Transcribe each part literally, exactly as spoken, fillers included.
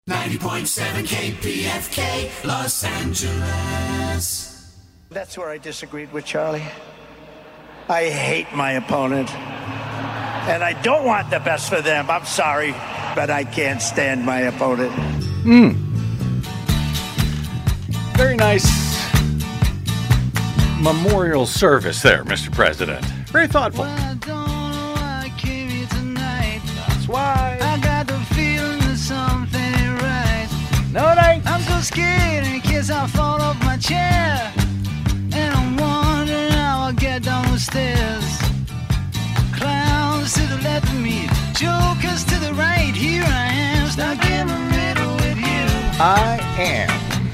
ninety point seven K P F K, Los Angeles. That's where I disagreed with Charlie. I hate my opponent. And I don't want the best for them. I'm sorry, but I can't stand my opponent. Hmm. Very nice memorial service there, Mister President. Very thoughtful. Well, I don't know why I came here tonight. That's why. I got the feeling that something ain't right. No, it ain't. I'm so scared in case I fall off my chair. And I'm wondering how I'll get down the stairs. Clowns to the left of me, jokers to the right. Here I am, stuck in the middle with you. I am.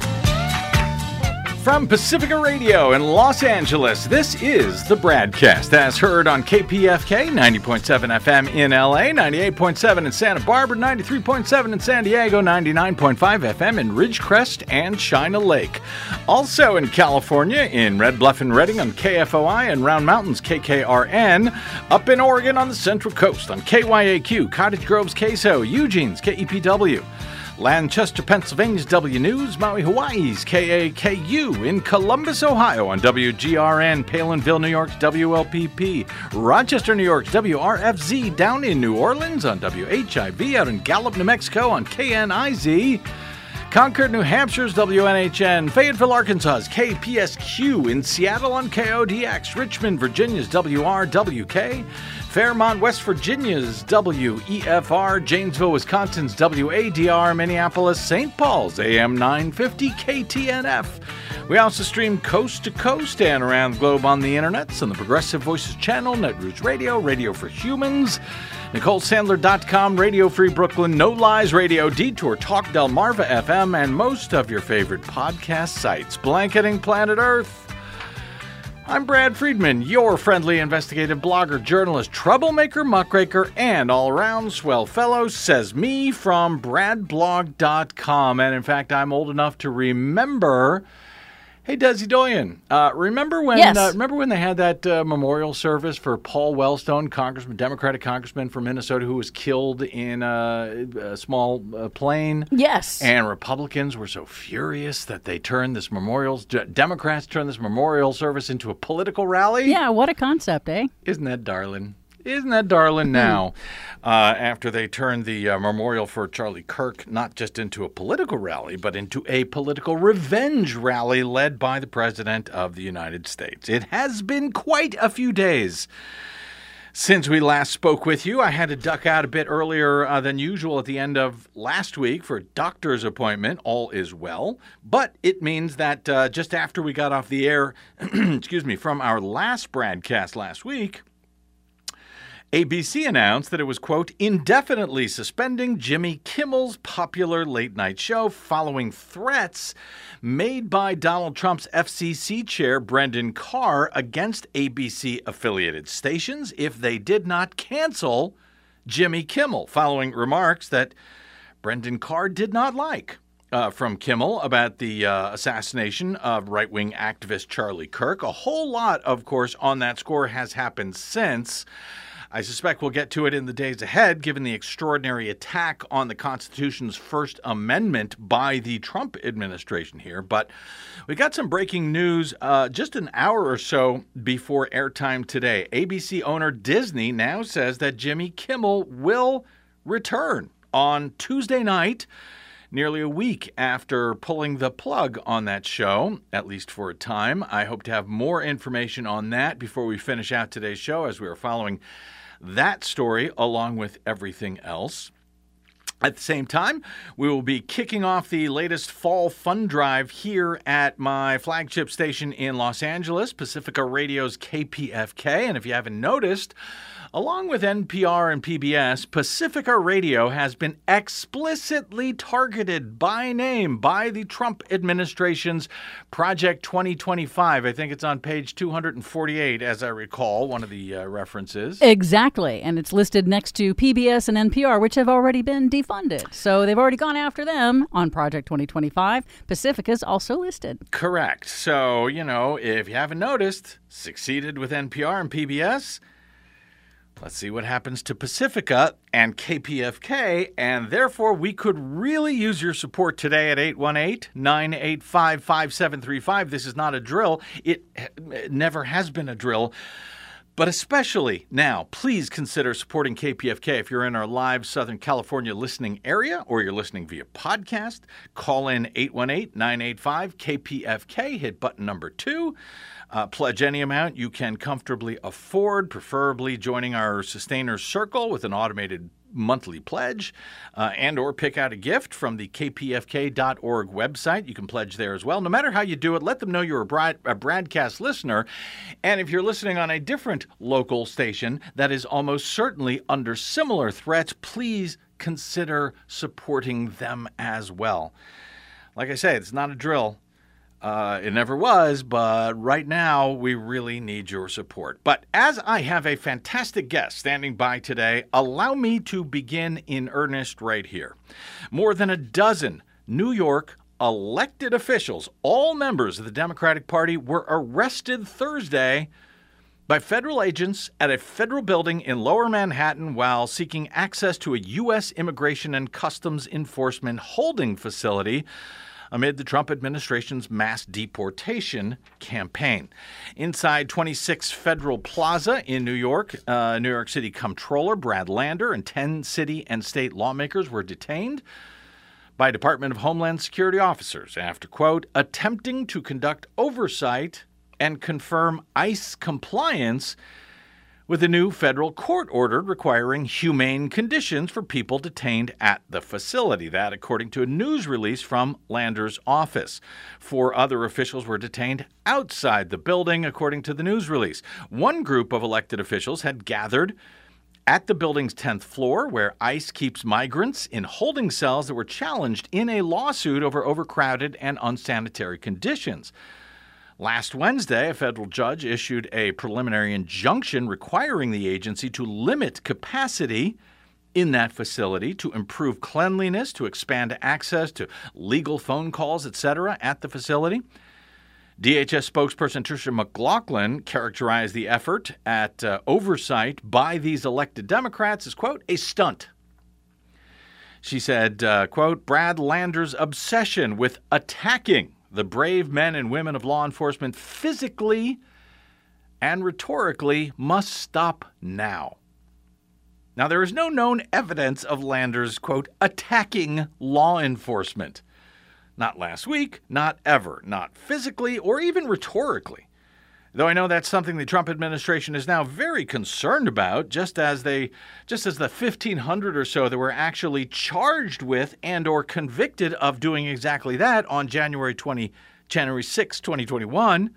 From Pacifica Radio in Los Angeles, this is the Bradcast, as heard on K P F K, ninety point seven F M in L A, ninety-eight point seven in Santa Barbara, ninety-three point seven in San Diego, ninety-nine point five F M in Ridgecrest and China Lake. Also in California, in Red Bluff and Redding on K F O I and Round Mountains K K R N. Up in Oregon on the Central Coast on K Y A Q, Cottage Grove's K S O, Eugene's K E P W. Lancaster, Pennsylvania's W News, Maui, Hawaii's K A K U, in Columbus, Ohio on W G R N, Palinville, New York's W L P P, Rochester, New York's W R F Z, down in New Orleans on W H I V, out in Gallup, New Mexico on K N I Z, Concord, New Hampshire's W N H N, Fayetteville, Arkansas's K P S Q, in Seattle on K O D X, Richmond, Virginia's W R W K, Fairmont, West Virginia's W E F R, Janesville, Wisconsin's W A D R, Minneapolis, Saint Paul's A M nine fifty K T N F. We also stream coast to coast and around the globe on the internets on the Progressive Voices channel, Netroots Radio, Radio for Humans, Nicole Sandler dot com, Radio Free Brooklyn, No Lies Radio, Detour, Talk Delmarva F M, and most of your favorite podcast sites, blanketing planet Earth. I'm Brad Friedman, your friendly investigative blogger, journalist, troublemaker, muckraker, and all-around swell fellow, says me from brad blog dot com. And in fact, I'm old enough to remember... Hey, Desi Doyen, uh, remember when yes. uh, remember when they had that uh, memorial service for Paul Wellstone, congressman, Democratic congressman from Minnesota, who was killed in a, a small uh, plane? Yes. And Republicans were so furious that they turned this memorial, Democrats turned this memorial service into a political rally? Yeah, what a concept, eh? Isn't that darling? Isn't that darling now? Uh, after they turned the uh, memorial for Charlie Kirk not just into a political rally, but into a political revenge rally led by the President of the United States. It has been quite a few days since we last spoke with you. I had to duck out a bit earlier uh, than usual at the end of last week for a doctor's appointment. All is well. But it means that uh, just after we got off the air, excuse me, from our last broadcast last week, A B C announced that it was, quote, indefinitely suspending Jimmy Kimmel's popular late-night show following threats made by Donald Trump's F C C chair, Brendan Carr, against A B C-affiliated stations if they did not cancel Jimmy Kimmel, following remarks that Brendan Carr did not like uh, from Kimmel about the uh, assassination of right-wing activist Charlie Kirk. A whole lot, of course, on that score has happened since. I suspect we'll get to it in the days ahead, given the extraordinary attack on the Constitution's First Amendment by the Trump administration here. But we got some breaking news uh, just an hour or so before airtime today. A B C owner Disney now says that Jimmy Kimmel will return on Tuesday night, nearly a week after pulling the plug on that show, at least for a time. I hope to have more information on that before we finish out today's show, as we are following that story along with everything else. At the same time, we will be kicking off the latest fall fund drive here at my flagship station in Los Angeles, Pacifica Radio's K P F K. And if you haven't noticed, along with N P R and P B S, Pacifica Radio has been explicitly targeted by name by the Trump administration's Project twenty twenty-five. I think it's on page two hundred forty-eight, as I recall, one of the uh, references. Exactly. And it's listed next to P B S and N P R, which have already been defunded. So they've already gone after them on Project twenty twenty-five. Pacifica's also listed. Correct. So, you know, if you haven't noticed, succeeded with N P R and P B S. Let's see what happens to Pacifica and K P F K, and therefore we could really use your support today at eight one eight, nine eight five, five seven three five. This is not a drill. It, it never has been a drill. But especially now, please consider supporting K P F K if you're in our live Southern California listening area or you're listening via podcast. Call in eight one eight, nine eight five, K P F K, hit button number two. Uh, pledge any amount you can comfortably afford, preferably joining our Sustainers Circle with an automated monthly pledge, uh, and or pick out a gift from the K P F K dot org website. You can pledge there as well. No matter how you do it, let them know you're a, broad, a broadcast listener. And if you're listening on a different local station that is almost certainly under similar threats, please consider supporting them as well. Like I say, it's not a drill. Uh, it never was, but right now we really need your support. But as I have a fantastic guest standing by today, allow me to begin in earnest right here. More than a dozen New York elected officials, all members of the Democratic Party, were arrested Thursday by federal agents at a federal building in Lower Manhattan while seeking access to a U S Immigration and Customs Enforcement holding facility amid the Trump administration's mass deportation campaign. Inside twenty-six Federal Plaza in New York, uh, New York City Comptroller Brad Lander and ten city and state lawmakers were detained by Department of Homeland Security officers after, quote, attempting to conduct oversight and confirm ICE compliance with a new federal court order requiring humane conditions for people detained at the facility. That, according to a news release from Lander's office. Four other officials were detained outside the building, according to the news release. One group of elected officials had gathered at the building's tenth floor, where ICE keeps migrants in holding cells that were challenged in a lawsuit over overcrowded and unsanitary conditions. Last Wednesday, a federal judge issued a preliminary injunction requiring the agency to limit capacity in that facility to improve cleanliness, to expand access to legal phone calls, et cetera, at the facility. D H S spokesperson Tricia McLaughlin characterized the effort at uh, oversight by these elected Democrats as, quote, a stunt. She said, uh, quote, Brad Lander's obsession with attacking the brave men and women of law enforcement physically and rhetorically must stop now. Now, there is no known evidence of Lander's, quote, attacking law enforcement. Not last week, not ever, not physically or even rhetorically. Though I know that's something the Trump administration is now very concerned about, just as they, just as the fifteen hundred or so that were actually charged with and or convicted of doing exactly that on January twentieth, January sixth, twenty twenty-one,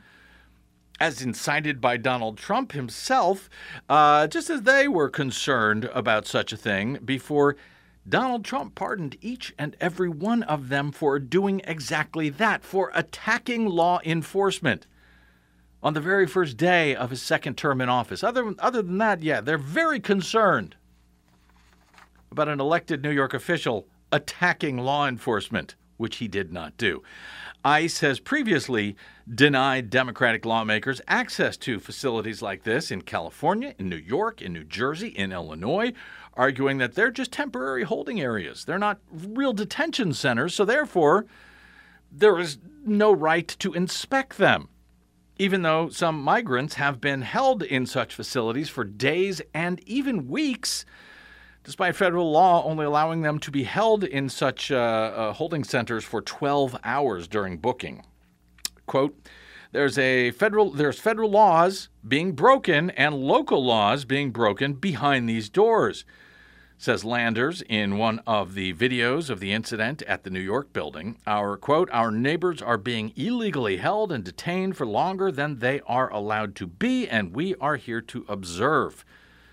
as incited by Donald Trump himself, uh, just as they were concerned about such a thing before Donald Trump pardoned each and every one of them for doing exactly that, for attacking law enforcement on the very first day of his second term in office. Other, other than that, yeah, they're very concerned about an elected New York official attacking law enforcement, which he did not do. ICE has previously denied Democratic lawmakers access to facilities like this in California, in New York, in New Jersey, in Illinois, arguing that they're just temporary holding areas. They're not real detention centers, so therefore there is no right to inspect them, even though some migrants have been held in such facilities for days and even weeks, despite federal law only allowing them to be held in such uh, uh, holding centers for twelve hours during booking. Quote, there's a federal there's federal laws being broken and local laws being broken behind these doors, says Landers in one of the videos of the incident at the New York building. Our, quote, our neighbors are being illegally held and detained for longer than they are allowed to be, and we are here to observe,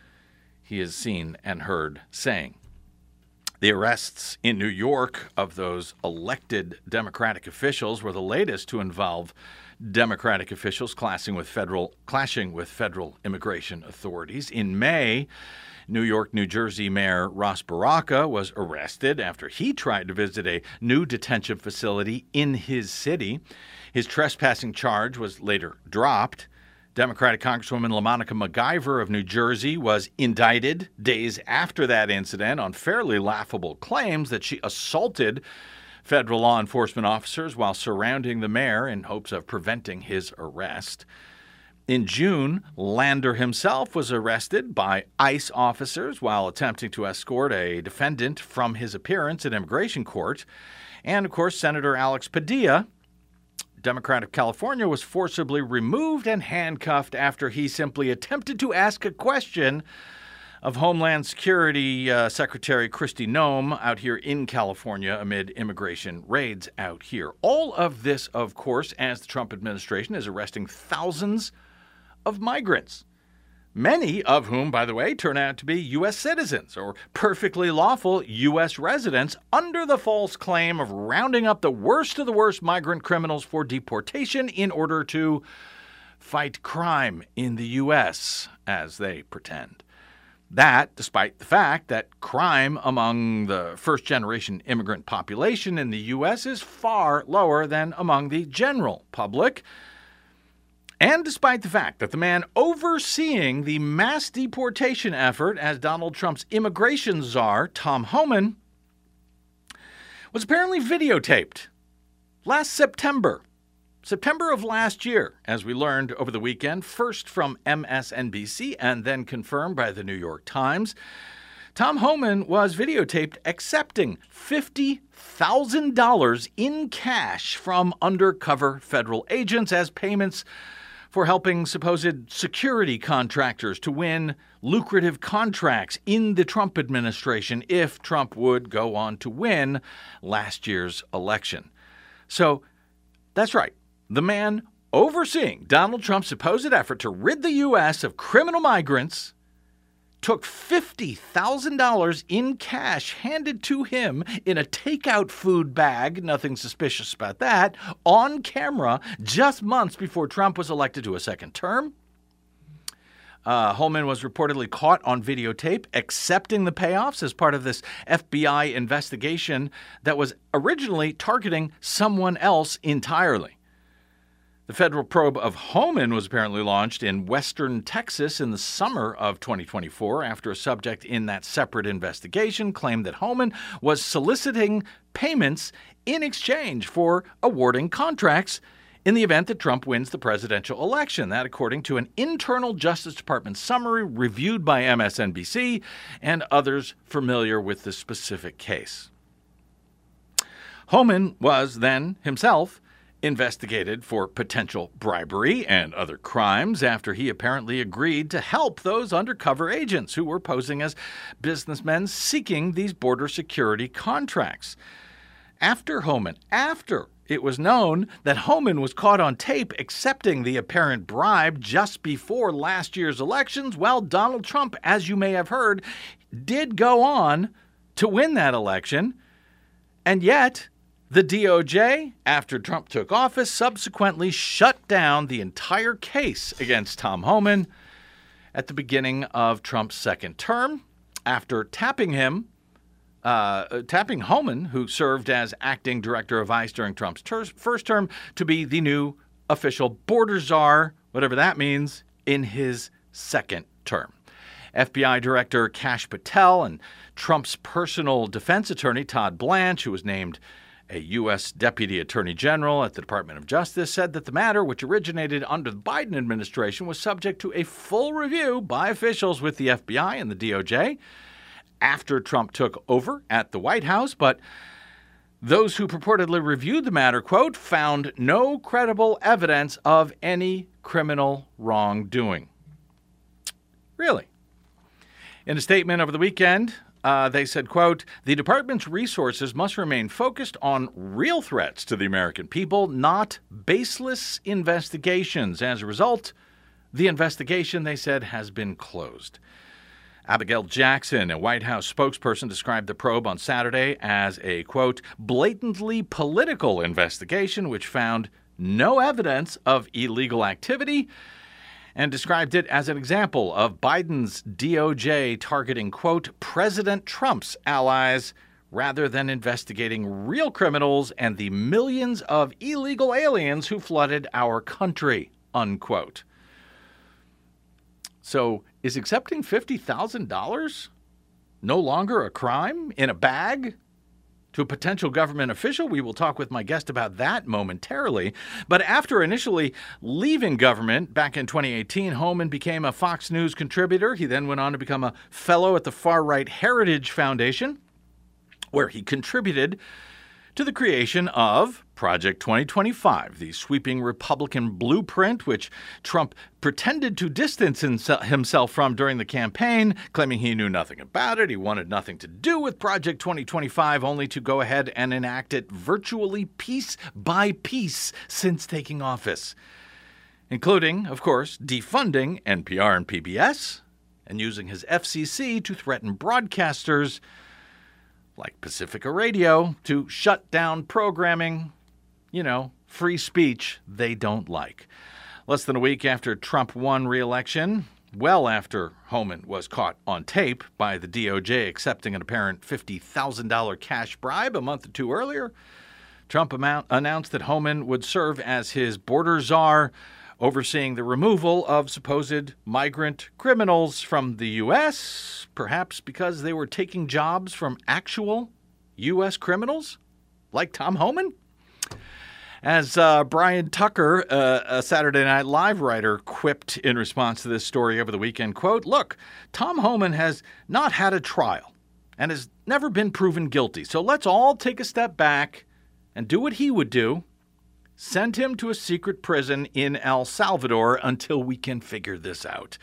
he is seen and heard saying. The arrests in New York of those elected Democratic officials were the latest to involve Democratic officials clashing with federal, clashing with federal immigration authorities. In May, New York, New Jersey Mayor Ras Baraka was arrested after he tried to visit a new detention facility in his city. His trespassing charge was later dropped. Democratic Congresswoman LaMonica MacGyver of New Jersey was indicted days after that incident on fairly laughable claims that she assaulted federal law enforcement officers while surrounding the mayor in hopes of preventing his arrest. In June, Lander himself was arrested by ICE officers while attempting to escort a defendant from his appearance in immigration court. And, of course, Senator Alex Padilla, Democrat of California, was forcibly removed and handcuffed after he simply attempted to ask a question of Homeland Security uh, Secretary Kristi Noem out here in California amid immigration raids out here. All of this, of course, as the Trump administration is arresting thousands of migrants, many of whom, by the way, turn out to be U S citizens or perfectly lawful U S residents under the false claim of rounding up the worst of the worst migrant criminals for deportation in order to fight crime in the U S, as they pretend. That, despite the fact that crime among the first-generation immigrant population in the U S is far lower than among the general public. And despite the fact that the man overseeing the mass deportation effort as Donald Trump's immigration czar, Tom Homan, was apparently videotaped last September, September of last year, as we learned over the weekend, first from M S N B C and then confirmed by the New York Times. Tom Homan was videotaped accepting fifty thousand dollars in cash from undercover federal agents as payments for helping supposed security contractors to win lucrative contracts in the Trump administration if Trump would go on to win last year's election. So that's right. The man overseeing Donald Trump's supposed effort to rid the U S of criminal migrants took fifty thousand dollars in cash handed to him in a takeout food bag, nothing suspicious about that, on camera just months before Trump was elected to a second term. Uh, Holman was reportedly caught on videotape accepting the payoffs as part of this F B I investigation that was originally targeting someone else entirely. The federal probe of Homan was apparently launched in western Texas in the summer of twenty twenty-four after a subject in that separate investigation claimed that Homan was soliciting payments in exchange for awarding contracts in the event that Trump wins the presidential election. That, according to an internal Justice Department summary reviewed by M S N B C and others familiar with the specific case. Homan was then himself investigated for potential bribery and other crimes after he apparently agreed to help those undercover agents who were posing as businessmen seeking these border security contracts. After Homan, after it was known that Homan was caught on tape accepting the apparent bribe just before last year's elections, well, Donald Trump, as you may have heard, did go on to win that election, and yet the D O J, after Trump took office, subsequently shut down the entire case against Tom Homan at the beginning of Trump's second term after tapping him, uh, tapping Homan, who served as acting director of ICE during Trump's ter- first term, to be the new official border czar, whatever that means, in his second term. F B I Director Kash Patel and Trump's personal defense attorney, Todd Blanche, who was named a U S Deputy Attorney General at the Department of Justice, said that the matter, which originated under the Biden administration, was subject to a full review by officials with the F B I and the D O J after Trump took over at the White House. But those who purportedly reviewed the matter, quote, found no credible evidence of any criminal wrongdoing. Really? In a statement over the weekend, Uh, they said, quote, the department's resources must remain focused on real threats to the American people, not baseless investigations. As a result, the investigation, they said, has been closed. Abigail Jackson, a White House spokesperson, described the probe on Saturday as a, quote, blatantly political investigation which found no evidence of illegal activity, and described it as an example of Biden's D O J targeting, quote, President Trump's allies rather than investigating real criminals and the millions of illegal aliens who flooded our country, unquote. So is accepting fifty thousand dollars no longer a crime in a bag to a potential government official? We will talk with my guest about that momentarily. But after initially leaving government back in twenty eighteen, Homan became a Fox News contributor. He then went on to become a fellow at the far-right Heritage Foundation, where he contributed to the creation of Project twenty twenty-five, the sweeping Republican blueprint which Trump pretended to distance himself from during the campaign, claiming he knew nothing about it. He wanted nothing to do with Project twenty twenty-five, only to go ahead and enact it virtually piece by piece since taking office, including, of course, defunding N P R and P B S and using his F C C to threaten broadcasters like Pacifica Radio to shut down programming, you know, free speech they don't like. Less than a week after Trump won re-election, well after Homan was caught on tape by the D O J accepting an apparent fifty thousand dollars cash bribe a month or two earlier, Trump amount, announced that Homan would serve as his border czar, overseeing the removal of supposed migrant criminals from the U S, perhaps because they were taking jobs from actual U S criminals, like Tom Homan. As uh, Brian Tucker, uh, a Saturday Night Live writer, quipped in response to this story over the weekend, quote, "Look, Tom Homan has not had a trial and has never been proven guilty, so let's all take a step back and do what he would do. Send him to a secret prison in El Salvador until we can figure this out."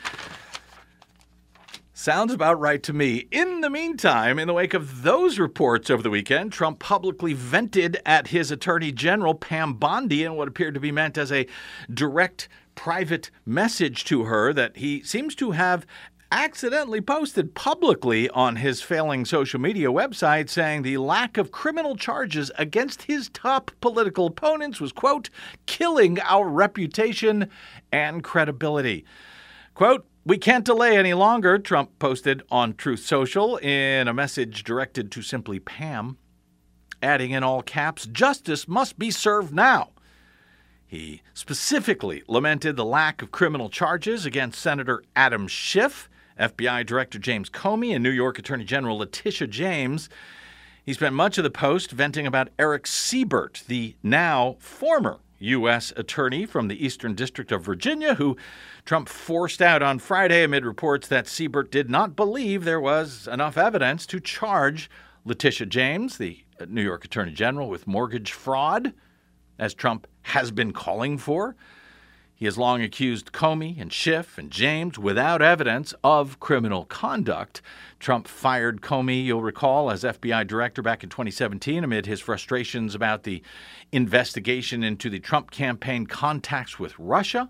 Sounds about right to me. In the meantime, in the wake of those reports over the weekend, Trump publicly vented at his Attorney General, Pam Bondi, in what appeared to be meant as a direct private message to her that he seems to have accidentally posted publicly on his failing social media website, saying the lack of criminal charges against his top political opponents was, quote, "killing our reputation and credibility." Quote, "We can't delay any longer," Trump posted on Truth Social in a message directed to simply Pam, adding in all caps, "Justice must be served now." He specifically lamented the lack of criminal charges against Senator Adam Schiff, F B I Director James Comey, and New York Attorney General Letitia James. He spent much of the post venting about Eric Siebert, the now former U S attorney from the Eastern District of Virginia, who Trump forced out on Friday amid reports that Siebert did not believe there was enough evidence to charge Letitia James, the New York Attorney General, with mortgage fraud, as Trump has been calling for. He has long accused Comey and Schiff and James without evidence of criminal conduct. Trump fired Comey, you'll recall, as F B I director back in twenty seventeen amid his frustrations about the investigation into the Trump campaign contacts with Russia.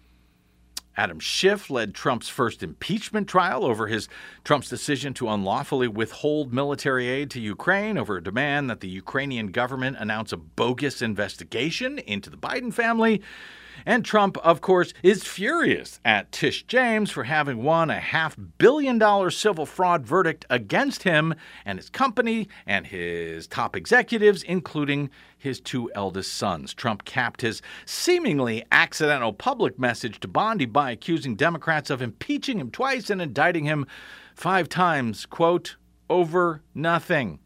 Adam Schiff led Trump's first impeachment trial over his Trump's decision to unlawfully withhold military aid to Ukraine over a demand that the Ukrainian government announce a bogus investigation into the Biden family. And Trump, of course, is furious at Tish James for having won a half billion dollar civil fraud verdict against him and his company and his top executives, including his two eldest sons. Trump capped his seemingly accidental public message to Bondi by accusing Democrats of impeaching him twice and indicting him five times, quote, over nothing.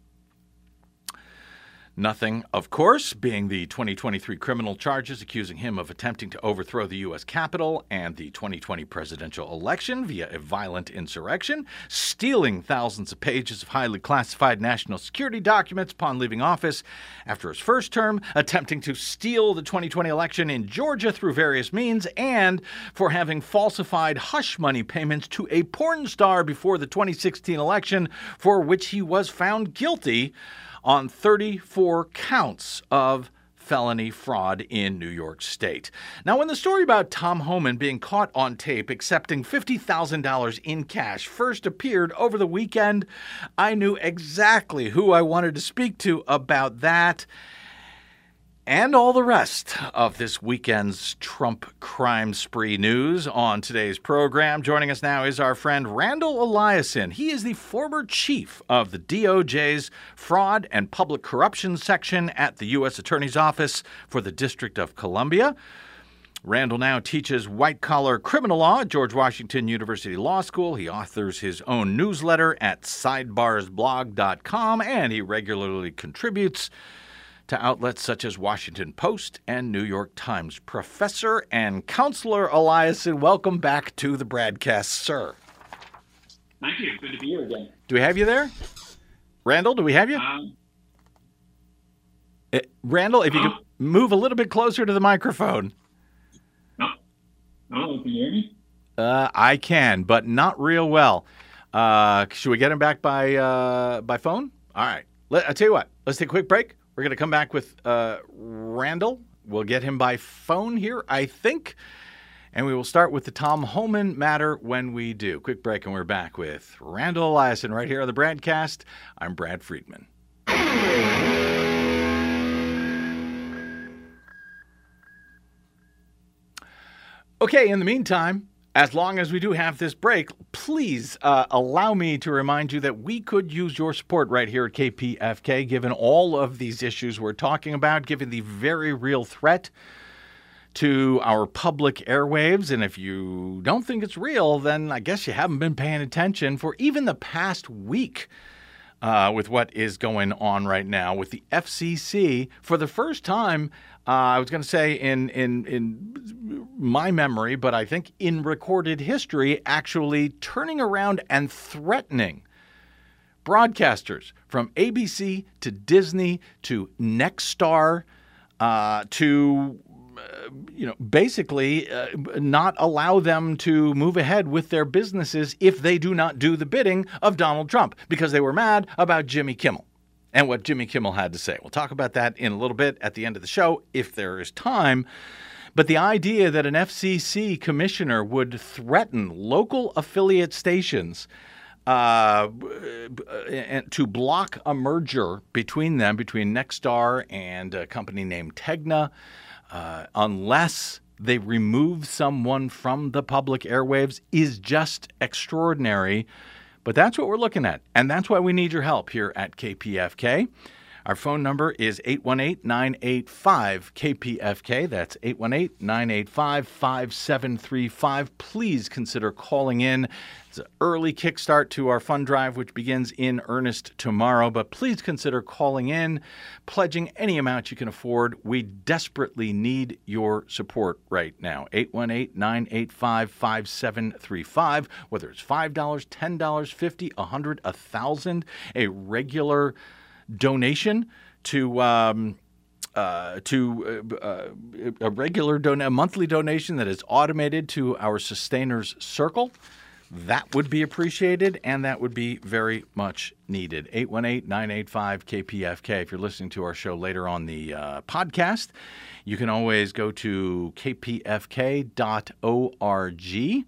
Nothing, of course, being the twenty twenty-three criminal charges accusing him of attempting to overthrow the U S Capitol and the twenty twenty presidential election via a violent insurrection, stealing thousands of pages of highly classified national security documents upon leaving office after his first term, attempting to steal the twenty twenty election in Georgia through various means, and for having falsified hush money payments to a porn star before the twenty sixteen election, for which he was found guilty on thirty-four counts of felony fraud in New York State. Now, when the story about Tom Homan being caught on tape accepting fifty thousand dollars in cash first appeared over the weekend, I knew exactly who I wanted to speak to about that and all the rest of this weekend's Trump crime spree news on today's program. Joining us now is our friend Randall Eliason. He is the former chief of the D O J's Fraud and Public Corruption Section at the U S Attorney's Office for the District of Columbia. Randall now teaches white-collar criminal law at George Washington University Law School. He authors his own newsletter at sidebars blog dot com, and he regularly contributes to outlets such as Washington Post and New York Times. Professor and Counselor Eliason, welcome back to the Bradcast, sir. Thank you. Good to be here again. Do we have you there? Randall, do we have you? Um, uh, Randall, if you oh. could move a little bit closer to the microphone. No. Oh, can you hear me? Uh, I can, but not real well. Uh, should we get him back by uh, by phone? All right. Let, I'll tell you what. Let's take a quick break. We're going to come back with uh, Randall. We'll get him by phone here, I think. And we will start with the Tom Homan matter when we do. Quick break, and we're back with Randall Eliason right here on the Bradcast. I'm Brad Friedman. Okay, in the meantime, as long as we do have this break, please uh, allow me to remind you that we could use your support right here at K P F K, given all of these issues we're talking about, given the very real threat to our public airwaves. And if you don't think it's real, then I guess you haven't been paying attention for even the past week uh, with what is going on right now with the F C C. For the first time, uh, I was going to say in, in, in my memory, but I think in recorded history, actually turning around and threatening broadcasters from A B C to Disney to Nexstar uh, to Uh, you know, basically uh, not allow them to move ahead with their businesses if they do not do the bidding of Donald Trump, because they were mad about Jimmy Kimmel and what Jimmy Kimmel had to say. We'll talk about that in a little bit at the end of the show if there is time. But the idea that an F C C commissioner would threaten local affiliate stations uh, to block a merger between them, between Nexstar and a company named Tegna, Uh, unless they remove someone from the public airwaves, is just extraordinary. But that's what we're looking at, and that's why we need your help here at K P F K. Our phone number is eight one eight, nine eight five, K P F K. That's eight one eight, nine eight five, five seven three five. Please consider calling in. It's an early kickstart to our fund drive, which begins in earnest tomorrow. But please consider calling in, pledging any amount you can afford. We desperately need your support right now. eight one eight, nine eight five, five seven three five. Whether it's five dollars, ten dollars, fifty dollars, one hundred dollars, one thousand dollars, a regular donation to um, uh, to uh, uh, a regular don- a monthly donation that is automated to our Sustainers Circle. That would be appreciated, and that would be very much needed. eight one eight, nine eight five, K P F K. If you're listening to our show later on the uh, podcast, you can always go to k p f k dot org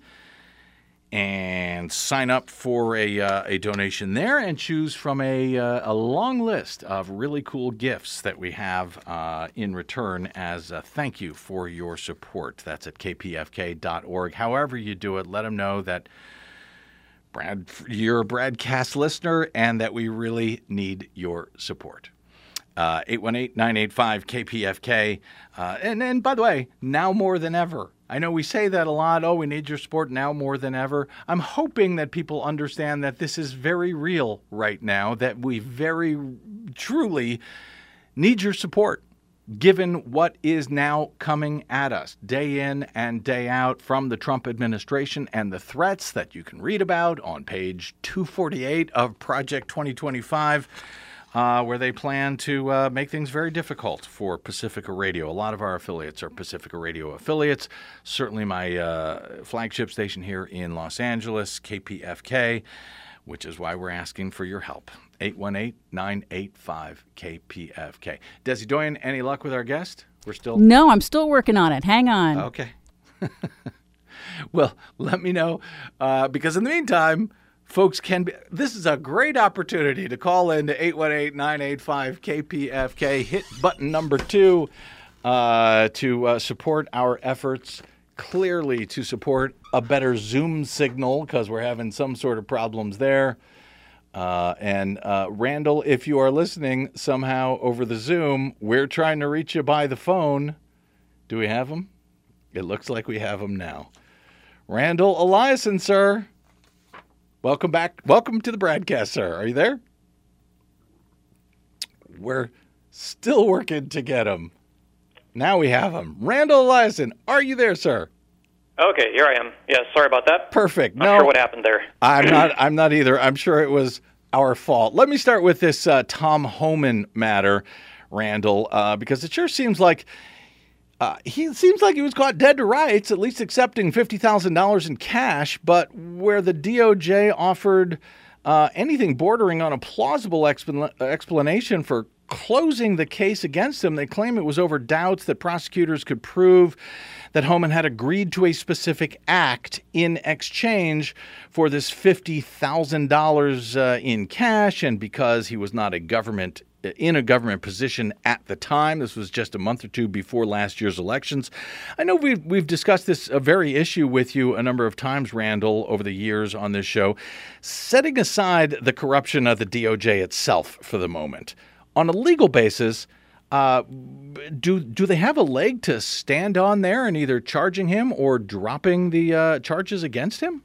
and sign up for a uh, a donation there and choose from a uh, a long list of really cool gifts that we have uh, in return as a thank you for your support. That's at k p f k dot org. However you do it, let them know that Brad, you're a Bradcast listener and that we really need your support. Uh, eight one eight, nine eight five, K P F K. Uh, and, and by the way, now more than ever. I know we say that a lot. Oh, we need your support now more than ever. I'm hoping that people understand that this is very real right now, that we very truly need your support, given what is now coming at us day in and day out from the Trump administration and the threats that you can read about on page two forty-eight of Project twenty twenty-five. Uh, where they plan to uh, make things very difficult for Pacifica Radio. A lot of our affiliates are Pacifica Radio affiliates. Certainly my uh, flagship station here in Los Angeles, K P F K, which is why we're asking for your help. eight one eight, nine eight five, K P F K. Desi Doyen, any luck with our guest? We're still... No, I'm still working on it. Hang on. Okay. Well, let me know, uh, because in the meantime... Folks can be, this is a great opportunity to call in to eight one eight, nine eight five, K P F K. Hit button number two uh, to uh, support our efforts, clearly to support a better Zoom signal because we're having some sort of problems there. Uh, and uh, Randall, if you are listening somehow over the Zoom, we're trying to reach you by the phone. Do we have him? It looks like we have him now. Randall Eliason, sir. Welcome back. Welcome to the broadcast, sir. Are you there? We're still working to get him. Now we have him. Randall Eliason, are you there, sir? Okay, here I am. Yeah, sorry about that. Perfect. Not no, sure what happened there. I'm not. I'm not either. I'm sure it was our fault. Let me start with this uh, Tom Homan matter, Randall, uh, because it sure seems like uh, he seems like he was caught dead to rights, at least accepting fifty thousand dollars in cash, but where the D O J offered uh, anything bordering on a plausible expl- explanation for closing the case against him, they claim it was over doubts that prosecutors could prove that Homan had agreed to a specific act in exchange for this fifty thousand dollars uh, in cash, and because he was not a government in a government position at the time. This was just a month or two before last year's elections. I know we've, we've discussed this uh, very issue with you a number of times, Randall, over the years on this show. Setting aside the corruption of the D O J itself for the moment, on a legal basis, uh, do do they have a leg to stand on there in either charging him or dropping the uh, charges against him?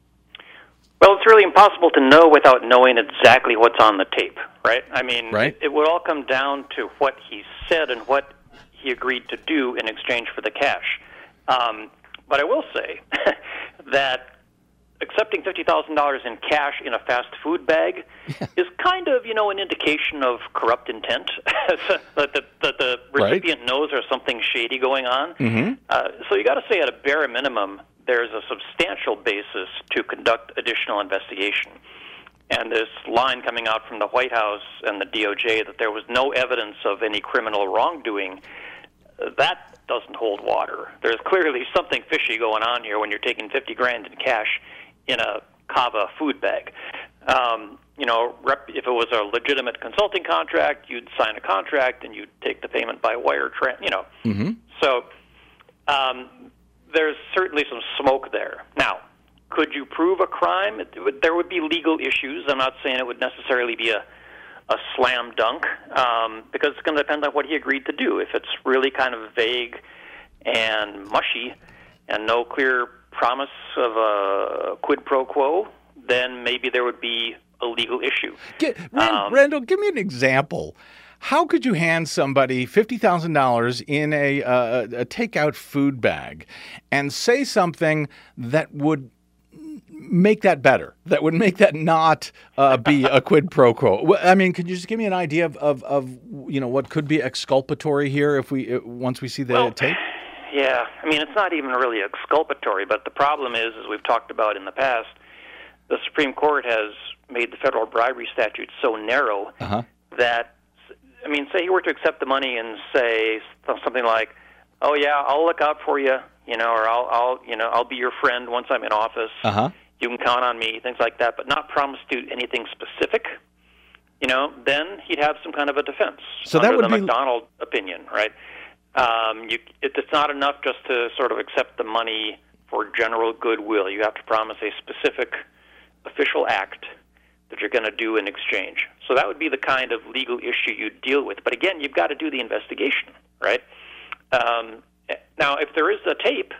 Well, it's really impossible to know without knowing exactly what's on the tape, right? I mean, right. It, it would all come down to what he said and what he agreed to do in exchange for the cash. Um, but I will say that accepting fifty thousand dollars in cash in a fast food bag is kind of, you know, an indication of corrupt intent, that the, that the recipient right. knows there's something shady going on. Mm-hmm. Uh, so you got to say at a bare minimum, there's a substantial basis to conduct additional investigation. And this line coming out from the White House and the D O J that there was no evidence of any criminal wrongdoing, that doesn't hold water. There's clearly something fishy going on here when you're taking fifty grand in cash in a Cava food bag. Um, you know, rep, if it was a legitimate consulting contract, you'd sign a contract and you'd take the payment by wire, tra- you know. Mm-hmm. So um, there's certainly some smoke there. Now, could you prove a crime? It would, there would be legal issues. I'm not saying it would necessarily be a, a slam dunk, um, because it's going to depend on what he agreed to do. If it's really kind of vague and mushy and no clear promise of a quid pro quo, then maybe there would be a legal issue. Get, Rand, um, Randall, give me an example. How could you hand somebody fifty thousand dollars in a, uh, a takeout food bag and say something that would make that better, that would make that not uh, be a quid pro quo? I mean, could you just give me an idea of, of, of you know, what could be exculpatory here if we uh, once we see the well, tape? Yeah, I mean, it's not even really exculpatory, but the problem is, as we've talked about in the past, the Supreme Court has made the federal bribery statute so narrow uh-huh. that, I mean, say you were to accept the money and say something like, "Oh yeah, I'll look out for you," you know, or "I'll, I'll, you know, I'll be your friend once I'm in office. Uh-huh. You can count on me," things like that, but not promise to do anything specific. You know, then he'd have some kind of a defense. So under that would the be McDonald opinion, right? Um, you, it, it's not enough just to sort of accept the money for general goodwill. You have to promise a specific official act that you're going to do in exchange. So that would be the kind of legal issue you deal with. But again, you've got to do the investigation, right? Um, now, if there is a tape,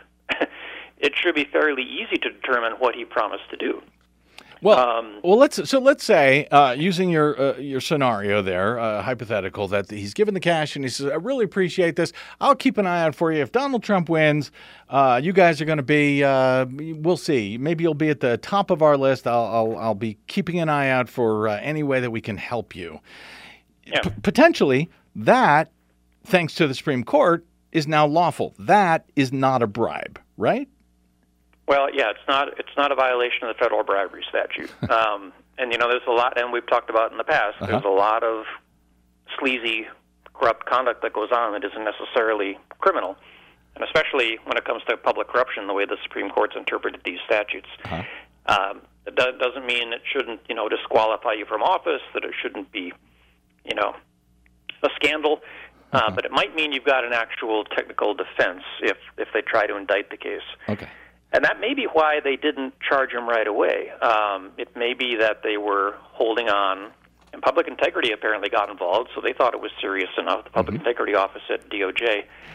it should be fairly easy to determine what he promised to do. Well, um, well, let's so let's say uh, using your uh, your scenario there, uh, hypothetical, that he's given the cash and he says, "I really appreciate this. I'll keep an eye out for you. If Donald Trump wins, uh, you guys are going to be. Uh, we'll see. Maybe you'll be at the top of our list. I'll I'll, I'll be keeping an eye out for uh, any way that we can help you." Yeah. P- potentially, that, thanks to the Supreme Court, is now lawful. That is not a bribe, right? Well, yeah, it's not it's not a violation of the federal bribery statute. Um, and, you know, there's a lot, and we've talked about in the past, uh-huh. there's a lot of sleazy, corrupt conduct that goes on that isn't necessarily criminal, and especially when it comes to public corruption, the way the Supreme Court's interpreted these statutes. Uh-huh. Um, it do- doesn't mean it shouldn't, you know, disqualify you from office, that it shouldn't be, you know, a scandal. Uh, uh-huh. But it might mean you've got an actual technical defense if, if they try to indict the case. Okay. And that may be why they didn't charge him right away. Um, it may be that they were holding on, and public integrity apparently got involved, so they thought it was serious enough, the Public mm-hmm. Integrity Office at D O J.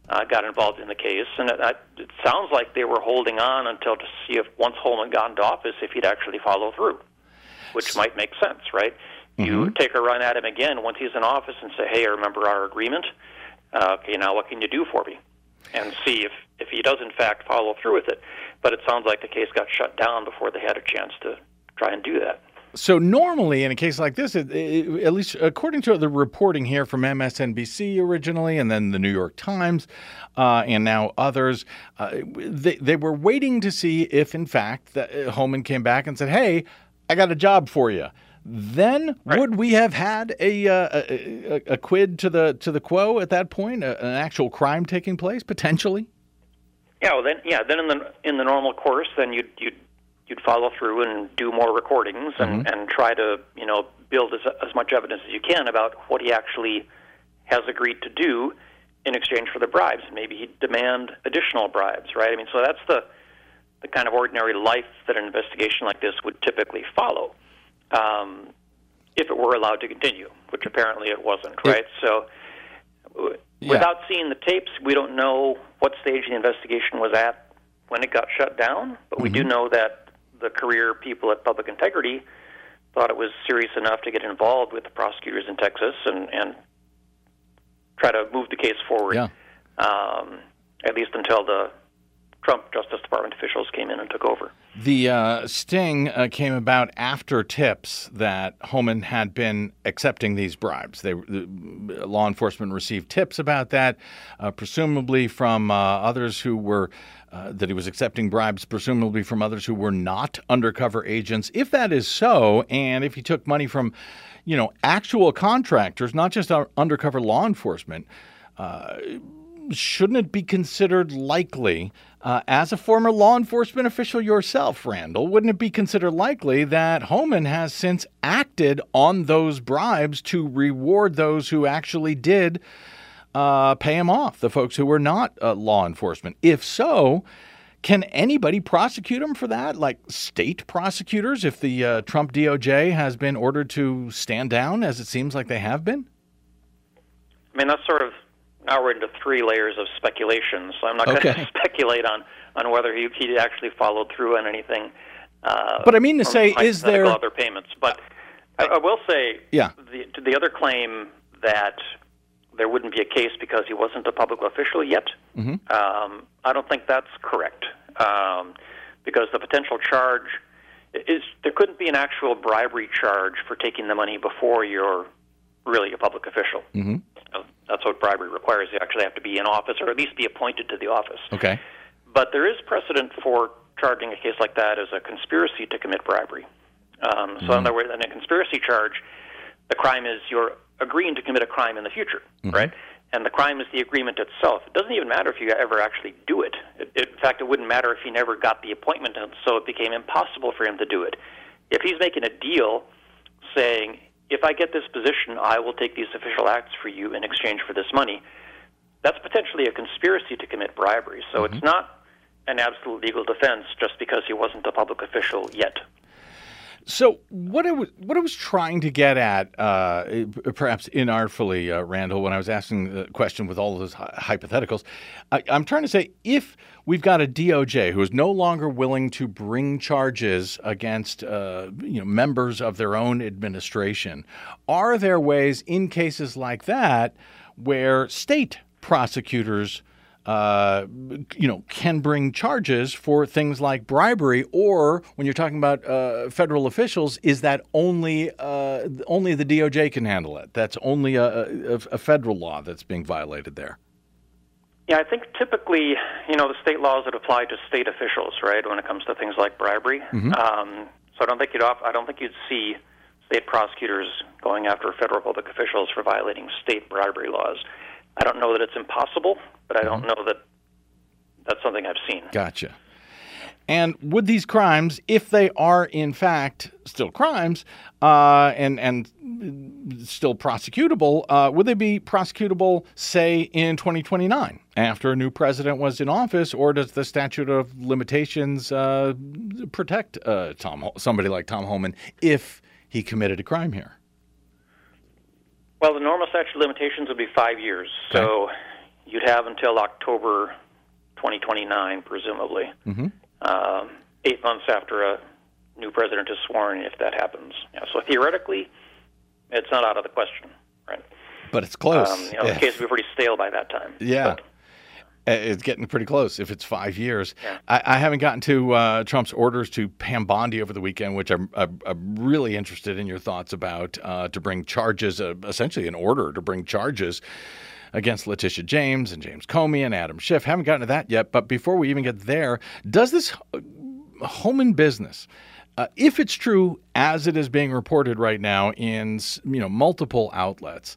uh, got involved in the case, and it, it sounds like they were holding on until to see if once Holman got into office, if he'd actually follow through, which might make sense, right? Mm-hmm. You take a run at him again once he's in office and say, hey, I remember our agreement. Uh, okay, now what can you do for me? And see if, if he does, in fact, follow through with it. But it sounds like the case got shut down before they had a chance to try and do that. So normally in a case like this, it, it, at least according to the reporting here from M S N B C originally and then the New York Times uh, and now others, uh, they, they were waiting to see if, in fact, the, uh, Holman came back and said, hey, I got a job for you. Then right. would we have had a, uh, a, a, a quid to the to the quo at that point, a, an actual crime taking place, potentially? Yeah, well, then, yeah, then in the in the normal course, then you'd you'd you'd follow through and do more recordings and, mm-hmm. and try to, you know, build as, as much evidence as you can about what he actually has agreed to do in exchange for the bribes. Maybe he'd demand additional bribes, right? I mean, so that's the, the kind of ordinary life that an investigation like this would typically follow um, if it were allowed to continue, which apparently it wasn't, right? It, so w- yeah. without seeing the tapes, we don't know what stage the investigation was at when it got shut down, but we mm-hmm. do know that the career people at Public Integrity thought it was serious enough to get involved with the prosecutors in Texas and, and try to move the case forward, yeah. um, at least until the Trump Justice Department officials came in and took over. The uh, sting uh, came about after tips that Holman had been accepting these bribes. They, the, law enforcement received tips about that, uh, presumably from uh, others who were uh, that he was accepting bribes, presumably from others who were not undercover agents. If that is so, and if he took money from, you know, actual contractors, not just our undercover law enforcement, uh, shouldn't it be considered likely, uh, as a former law enforcement official yourself, Randall, wouldn't it be considered likely that Holman has since acted on those bribes to reward those who actually did uh, pay him off, the folks who were not uh, law enforcement? If so, can anybody prosecute him for that, like state prosecutors, if the uh, Trump D O J has been ordered to stand down, as it seems like they have been? I mean, that's sort of now we're into three layers of speculation, so I'm not okay. going to speculate on, on whether he, he actually followed through on anything. Uh, but I mean to say, is there other payments? But I, I will say, yeah. the, to the other claim that there wouldn't be a case because he wasn't a public official yet, mm-hmm. um, I don't think that's correct, um, because the potential charge is there couldn't be an actual bribery charge for taking the money before you're really a public official. Mm-hmm. That's what bribery requires. You actually have to be in office or at least be appointed to the office. Okay. But there is precedent for charging a case like that as a conspiracy to commit bribery. Um, so mm-hmm. in other words, in a conspiracy charge, the crime is you're agreeing to commit a crime in the future, mm-hmm. right? And the crime is the agreement itself. It doesn't even matter if you ever actually do it. It, it. In fact, it wouldn't matter if he never got the appointment, and so it became impossible for him to do it. If he's making a deal saying, if I get this position, I will take these official acts for you in exchange for this money, that's potentially a conspiracy to commit bribery. So mm-hmm. it's not an absolute legal defense just because he wasn't a public official yet. So what I was what I was trying to get at, uh, perhaps inartfully, uh, Randall, when I was asking the question with all of those hypotheticals, I, I'm trying to say if we've got a D O J who is no longer willing to bring charges against uh, you know members of their own administration, are there ways in cases like that where state prosecutors Uh, you know, can bring charges for things like bribery, or when you're talking about uh, federal officials, is that only uh, only the D O J can handle it? That's only a, a, a federal law that's being violated there. Yeah, I think typically, you know, the state laws that apply to state officials, right, when it comes to things like bribery. Mm-hmm. Um, so I don't think you'd off, I don't think you'd see state prosecutors going after federal public officials for violating state bribery laws. I don't know that it's impossible, but I don't know that that's something I've seen. Gotcha. And would these crimes, if they are in fact still crimes uh, and and still prosecutable, uh, would they be prosecutable, say, in twenty twenty-nine after a new president was in office, or does the statute of limitations uh, protect uh, Tom somebody like Tom Holman if he committed a crime here? Well, the normal statute of limitations would be five years. Okay. So you'd have until October twenty twenty-nine, presumably, Mm-hmm. um, eight months after a new president is sworn, if that happens. Yeah, so theoretically, it's not out of the question, right? But it's close. Um, you know, Yeah. the case will be pretty stale by that time. Yeah. But, Uh, It's getting pretty close if it's five years. Yeah. I, I haven't gotten to uh, Trump's orders to Pam Bondi over the weekend, which I'm, I'm, I'm really interested in your thoughts about, uh, to bring charges, uh, essentially an order to bring charges against Letitia James and James Comey and Adam Schiff. Haven't gotten to that yet. But before we even get there, does this Homan business, uh, if it's true as it is being reported right now in you know multiple outlets,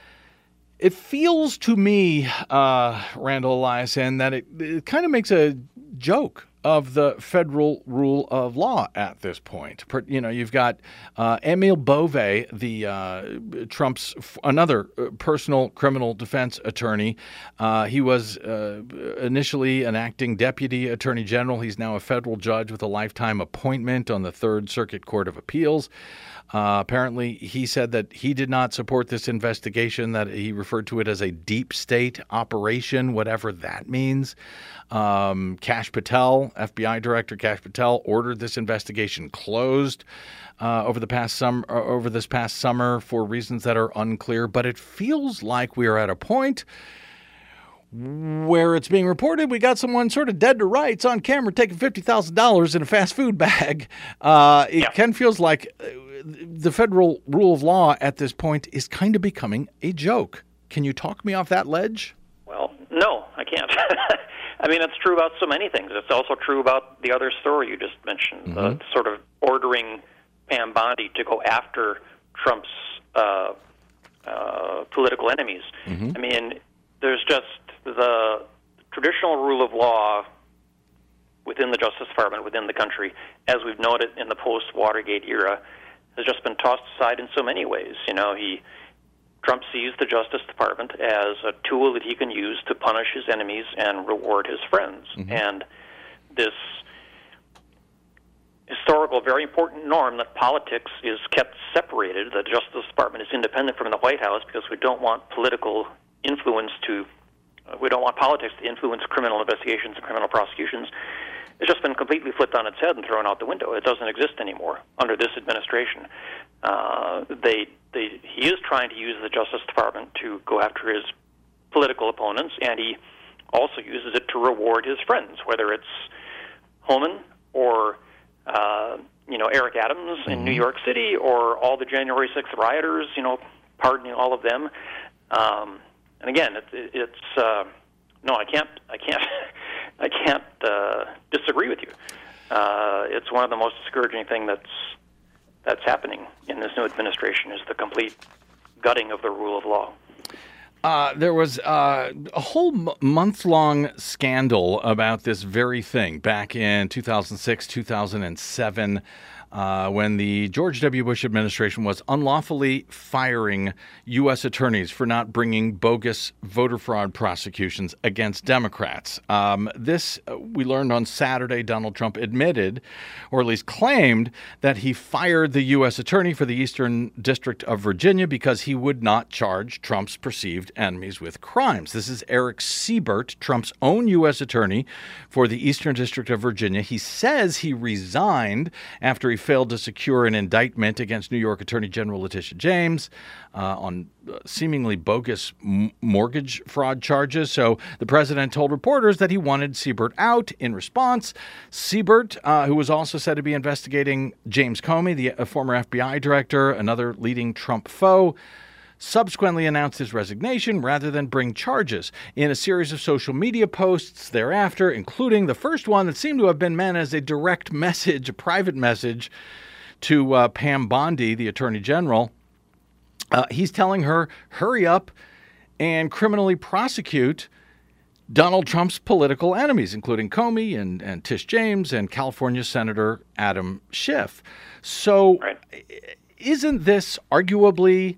it feels to me, uh, Randall Eliason, that it, it kind of makes a joke of the federal rule of law at this point. Per, you know, you've got uh, Emil Bove, the uh, Trump's another personal criminal defense attorney. Uh, he was uh, initially an acting deputy attorney general. He's now a federal judge with a lifetime appointment on the Third Circuit Court of Appeals. Uh, apparently, he said that he did not support this investigation, that he referred to it as a deep state operation, whatever that means. Um, Kash Patel, F B I Director Kash Patel, ordered this investigation closed uh, over the past sum- uh, over this past summer for reasons that are unclear. But it feels like we are at a point where it's being reported we got someone sort of dead to rights on camera taking fifty thousand dollars in a fast food bag. Uh, it Yeah. kind of feels like the federal rule of law at this point is kind of becoming a joke. Can you talk me off that ledge? Well, no, I can't. I mean, it's true about so many things. It's also true about the other story you just mentioned, Mm-hmm. the sort of ordering Pam Bondi to go after Trump's uh, uh, political enemies. Mm-hmm. I mean, there's just the traditional rule of law within the Justice Department, within the country, as we've noted in the post-Watergate era, has just been tossed aside in so many ways. You know, he Trump sees the Justice Department as a tool that he can use to punish his enemies and reward his friends. Mm-hmm. And this historical, very important norm that politics is kept separated, the Justice Department is independent from the White House because we don't want political influence to, uh, we don't want politics to influence criminal investigations and criminal prosecutions. It's just been completely flipped on its head and thrown out the window. It doesn't exist anymore under this administration. Uh, they, they, he is trying to use the Justice Department to go after his political opponents, and he also uses it to reward his friends, whether it's Homan or uh, you know Eric Adams in Mm-hmm. New York City, or all the January sixth rioters, you know, pardoning all of them. Um, and again, it, it, it's uh, no, I can't, I can't. I can't uh, disagree with you. Uh, it's one of the most discouraging things that's that's happening in this new administration is the complete gutting of the rule of law. Uh, there was uh, a whole m- month-long scandal about this very thing back in two thousand six, two thousand seven, uh, when the George W. Bush administration was unlawfully firing U S attorneys for not bringing bogus voter fraud prosecutions against Democrats. Um, this, uh, we learned on Saturday, Donald Trump admitted, or at least claimed, that he fired the U S attorney for the Eastern District of Virginia because he would not charge Trump's perceived enemies with crimes. This is Eric Siebert, Trump's own U S attorney for the Eastern District of Virginia. He says he resigned after he failed to secure an indictment against New York Attorney General Letitia James uh, on seemingly bogus m- mortgage fraud charges. So the president told reporters that he wanted Siebert out. In response, Siebert, uh, who was also said to be investigating James Comey, the uh, former F B I director, another leading Trump foe, subsequently announced his resignation rather than bring charges. In a series of social media posts thereafter, including the first one that seemed to have been meant as a direct message, a private message to uh, Pam Bondi, the Attorney General, uh, he's telling her, hurry up and criminally prosecute Donald Trump's political enemies, including Comey and, and Tish James and California Senator Adam Schiff. So Right. isn't this arguably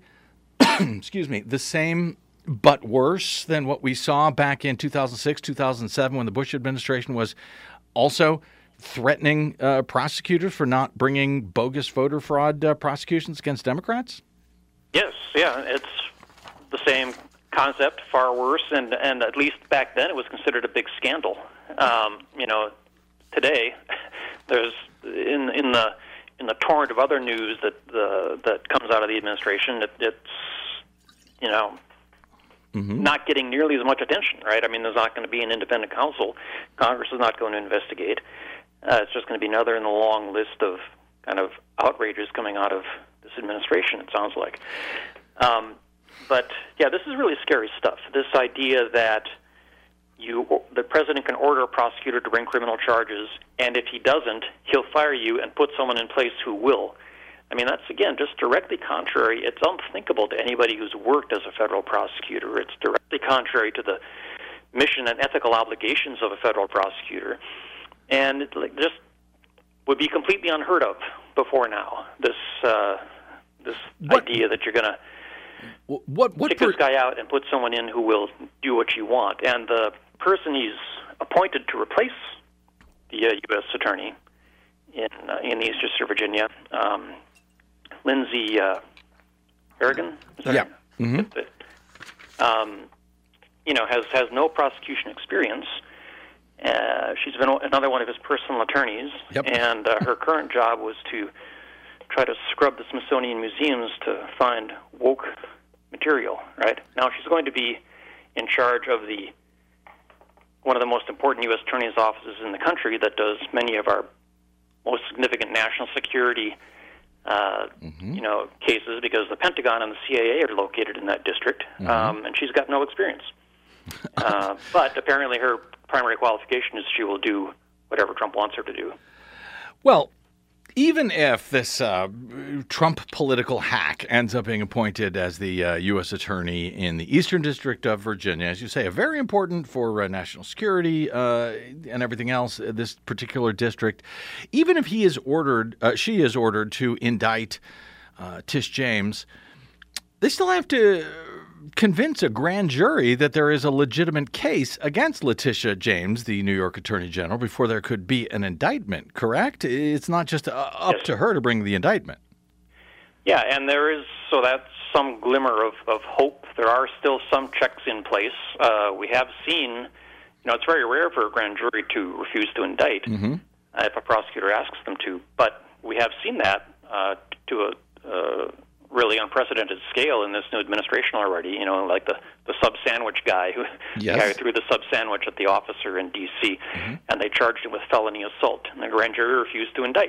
excuse me, the same but worse than what we saw back in two thousand six, two thousand seven when the Bush administration was also threatening uh, prosecutors for not bringing bogus voter fraud uh, prosecutions against Democrats? Yes, yeah, it's the same concept, far worse, and and at least back then it was considered a big scandal. Um, you know, today there's in in the in the torrent of other news that the that comes out of the administration, it, it's you know. Mm-hmm. Not getting nearly as much attention, right? I mean, there's not going to be an independent counsel. Congress is not going to investigate. Uh, it's just going to be another in the long list of kind of outrages coming out of this administration, it sounds like. Um, but, yeah, this is really scary stuff. This idea that you, the president can order a prosecutor to bring criminal charges, and if he doesn't, he'll fire you and put someone in place who will. I mean, that's, again, just directly contrary. It's unthinkable to anybody who's worked as a federal prosecutor. It's directly contrary to the mission and ethical obligations of a federal prosecutor. And it like, just would be completely unheard of before now, this uh, this what, idea that you're going to what, what kick per- this guy out and put someone in who will do what you want. And the person he's appointed to replace the uh, U S attorney in, uh, in Eastern Virginia, um, Lindsey uh, Berrigan, is that yeah, right? Mm-hmm. Um, you know, has has no prosecution experience. Uh, she's been another one of his personal attorneys, yep. and uh, her current job was to try to scrub the Smithsonian museums to find woke material. Right now, she's going to be in charge of the one of the most important U S attorneys' offices in the country that does many of our most significant national security. Uh, mm-hmm. You know, cases because the Pentagon and the C I A are located in that district, mm-hmm. um, and she's got no experience. uh, but apparently, her primary qualification is she will do whatever Trump wants her to do. Well, even if this uh, Trump political hack ends up being appointed as the uh, U S attorney in the Eastern District of Virginia, as you say, a very important for uh, national security uh, and everything else, uh, this particular district, even if he is ordered, uh, she is ordered to indict uh, Tish James, they still have to convince a grand jury that there is a legitimate case against Letitia James, the New York Attorney General, before there could be an indictment, correct? It's not just uh, up yes. to her to bring the indictment. Yeah, and there is, so that's some glimmer of, of hope. There are still some checks in place. Uh, we have seen, you know, it's very rare for a grand jury to refuse to indict mm-hmm. uh, if a prosecutor asks them to, but we have seen that uh, to a uh, really unprecedented scale in this new administration already. You know, like the, the sub sandwich guy who, yes. the guy who threw the sub sandwich at the officer in D C, mm-hmm. and they charged him with felony assault, and the grand jury refused to indict.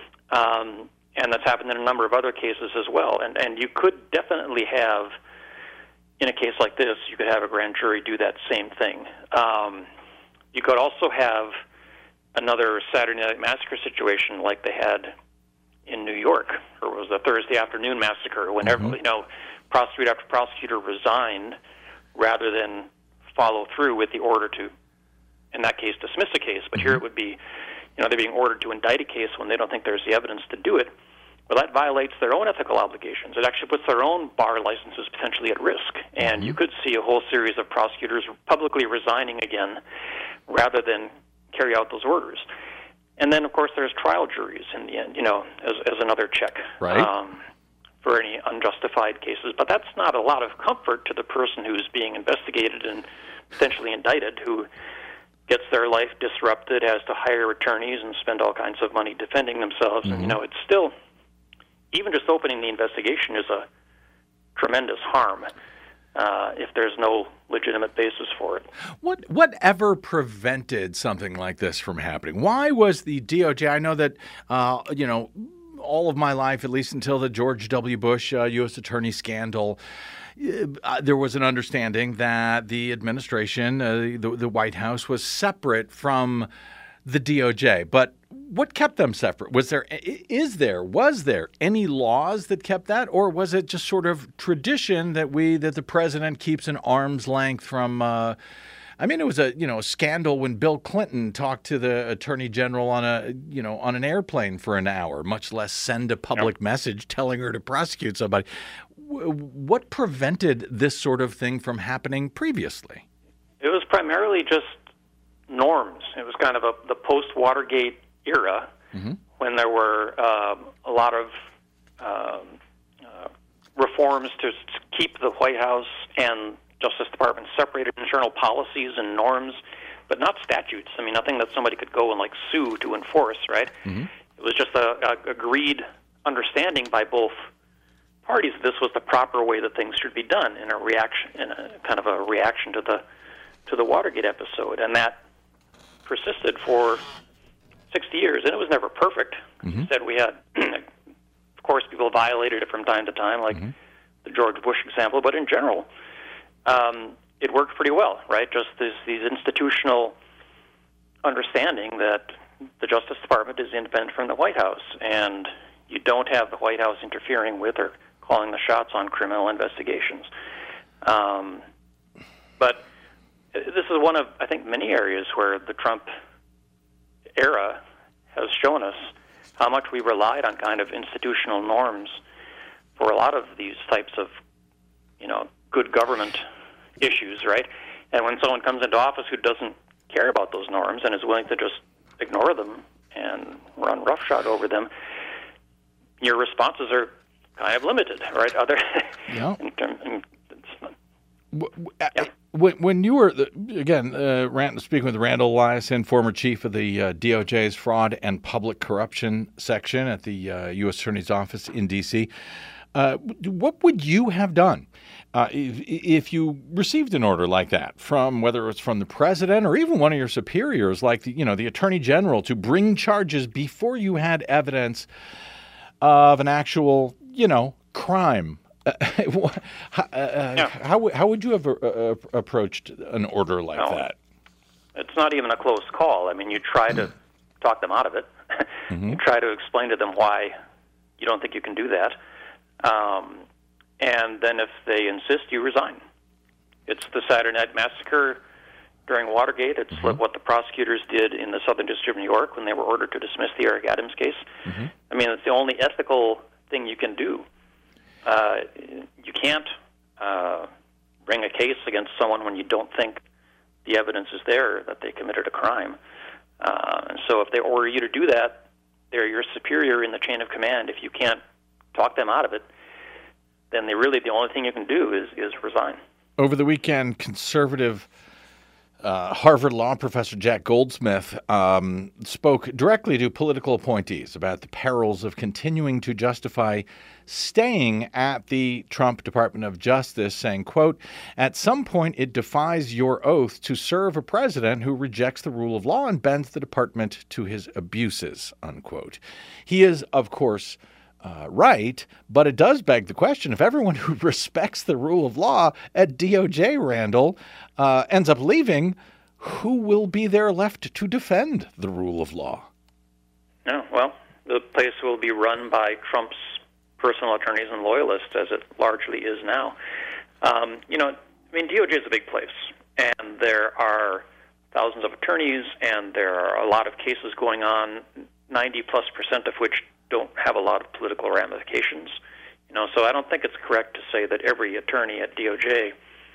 Um, and that's happened in a number of other cases as well. And and you could definitely have, in a case like this, you could have a grand jury do that same thing. Um, you could also have another Saturday Night Massacre situation like they had in New York, or it was the Thursday afternoon massacre, whenever, mm-hmm. you know, prosecutor after prosecutor resigned rather than follow through with the order to, in that case, dismiss a case. But mm-hmm. here it would be, you know, they're being ordered to indict a case when they don't think there's the evidence to do it. Well, that violates their own ethical obligations. It actually puts their own bar licenses potentially at risk. And mm-hmm. you could see a whole series of prosecutors publicly resigning again rather than carry out those orders. And then, of course, there's trial juries in the end, you know, as, as another check right. um, for any unjustified cases. But that's not a lot of comfort to the person who's being investigated and potentially indicted, who gets their life disrupted, has to hire attorneys and spend all kinds of money defending themselves. Mm-hmm. And, you know, it's still, even just opening the investigation is a tremendous harm. Uh, if there's no legitimate basis for it. What whatever prevented something like this from happening? Why was the D O J, I know that, uh, you know, all of my life, at least until the George W. Bush uh, U S attorney scandal, uh, there was an understanding that the administration, uh, the, the White House, was separate from the D O J. But what kept them separate? Was there, is there, was there any laws that kept that, or was it just sort of tradition that we, that the president keeps an arm's length from? Uh, I mean, it was a you know a scandal when Bill Clinton talked to the attorney general on a you know on an airplane for an hour, much less send a public yep. message telling her to prosecute somebody. What prevented this sort of thing from happening previously? It was primarily just norms. It was kind of a, the post-Watergate era mm-hmm. when there were uh, a lot of um, uh, reforms to keep the White House and Justice Department separated internal policies and norms, but not statutes. I mean, nothing that somebody could go and like sue to enforce, right? Mm-hmm. It was just a, a agreed understanding by both parties that this was the proper way that things should be done in a reaction, in a kind of a reaction to the to the Watergate episode, and that persisted for sixty years, and it was never perfect. Mm-hmm. Instead, we had, of course, people violated it from time to time, like mm-hmm. the George Bush example, but in general, um, it worked pretty well, right? Just this, these institutional understanding that the Justice Department is independent from the White House, and you don't have the White House interfering with or calling the shots on criminal investigations. Um, but this is one of, I think, many areas where the Trump era has shown us how much we relied on kind of institutional norms for a lot of these types of, you know, good government issues, right? And when someone comes into office who doesn't care about those norms and is willing to just ignore them and run roughshod over them, your responses are kind of limited, right? Other, yeah. in term, in, yeah. When, when you were, again, uh, Rand, speaking with Randall Eliason, former chief of the uh, D O J's Fraud and Public Corruption Section at the uh, U S Attorney's Office in D C, uh, what would you have done uh, if, if you received an order like that from, whether it was from the president or even one of your superiors, like the, you know, the attorney general, to bring charges before you had evidence of an actual, you know, crime? Uh, how, uh, yeah. how how would you have uh, approached an order like no, that? It's not even a close call. I mean, you try to talk them out of it. Mm-hmm. You try to explain to them why you don't think you can do that. Um, and then if they insist, you resign. It's the Saturday Night Massacre during Watergate. It's mm-hmm. what the prosecutors did in the Southern District of New York when they were ordered to dismiss the Eric Adams case. Mm-hmm. I mean, it's the only ethical thing you can do. Uh, you can't uh, bring a case against someone when you don't think the evidence is there that they committed a crime. Uh, and so if they order you to do that, they're your superior in the chain of command. If you can't talk them out of it, then they really, the only thing you can do is, is resign. Over the weekend, conservative uh, Harvard law professor Jack Goldsmith um, spoke directly to political appointees about the perils of continuing to justify staying at the Trump Department of Justice, saying, quote, "At some point it defies your oath to serve a president who rejects the rule of law and bends the department to his abuses," unquote. He is, of course, Uh, right, but it does beg the question, if everyone who respects the rule of law at D O J, Randall, uh, ends up leaving, who will be there left to defend the rule of law? No, well, the place will be run by Trump's personal attorneys and loyalists, as it largely is now. Um, you know, I mean, D O J is a big place, and there are thousands of attorneys, and there are a lot of cases going on, ninety plus percent of which don't have a lot of political ramifications. You know, so I don't think it's correct to say that every attorney at D O J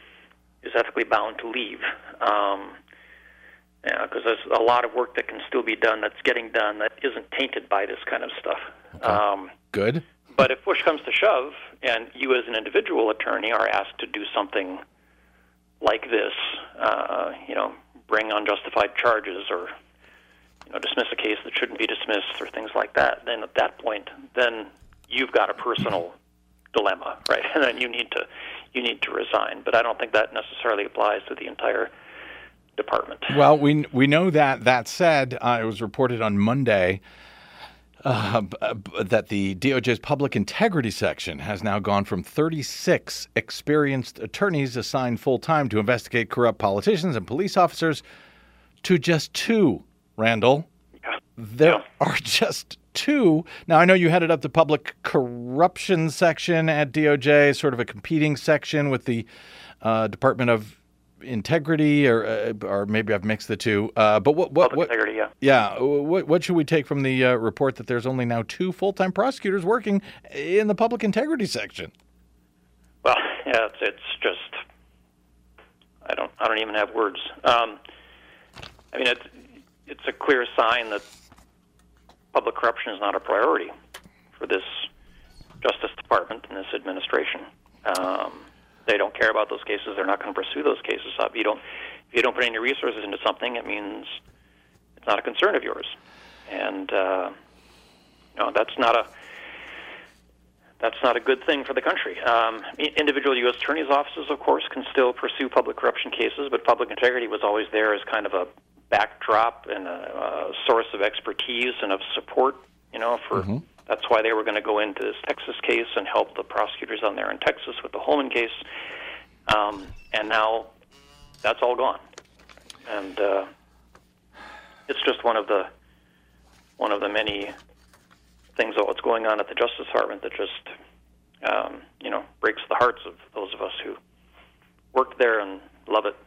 is ethically bound to leave. Um, yeah, because there's a lot of work that can still be done that's getting done that isn't tainted by this kind of stuff. Okay. Um, Good. But if push comes to shove, and you as an individual attorney are asked to do something like this, uh, you know, bring unjustified charges or you know, dismiss a case that shouldn't be dismissed or things like that, then at that point, then you've got a personal dilemma, right? And then you need to you need to resign. But I don't think that necessarily applies to the entire department. Well, we we know that. That said, uh, it was reported on Monday uh, that the D O J's Public Integrity Section has now gone from thirty-six experienced attorneys assigned full-time to investigate corrupt politicians and police officers to just two. Randall, yeah. there yeah. are just two. Now, I know you headed up the public corruption section at D O J, sort of a competing section with the uh, Department of Integrity, or uh, or maybe I've mixed the two. Uh, but what what public what? Integrity, yeah. Yeah. What what should we take from the uh, report that there's only now two full-time prosecutors working in the public integrity section? Well, yeah, it's, it's just I don't I don't even have words. Um, I mean, it's. It's a clear sign that public corruption is not a priority for this Justice Department and this administration. Um, they don't care about those cases. They're not going to pursue those cases. If you don't, if you don't put any resources into something, it means it's not a concern of yours, and uh, you know, that's not a that's not a good thing for the country. Um, individual U S attorneys' offices, of course, can still pursue public corruption cases, but public integrity was always there as kind of a backdrop and a, a source of expertise and of support. You know, for mm-hmm. that's why they were going to go into this Texas case and help the prosecutors on there in Texas with the Holman case, um, and now that's all gone, and uh, it's just one of the one of the many things of what's going on at the Justice Department that just, um, you know, breaks the hearts of those of us who worked there and love it.